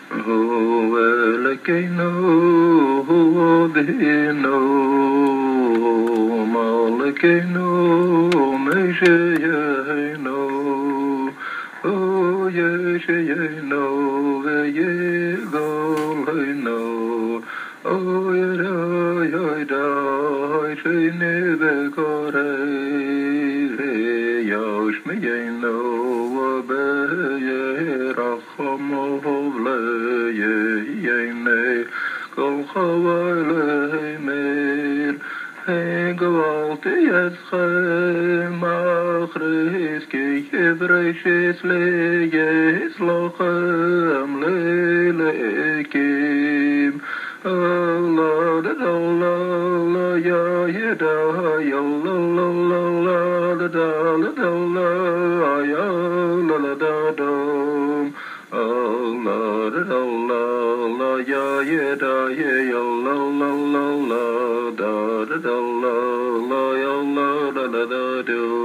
Lekeno, Dino, Malekeno, Meshayeno, Oh, Yeshayeno, Yegoleno, Oh, Yada, Shinebekore, Yoshmeyeno, Rachomov, Yene, Kol Chawale Meir, Gewalt Yeschem, Achris, Ki Yevreishis Leyes Lochem, Lelekim, Allah, Allah, Ya Yeda, Allah, Ya Dom. Allah, ya yeda ye Allah, da da da la ya Allah, da da da do.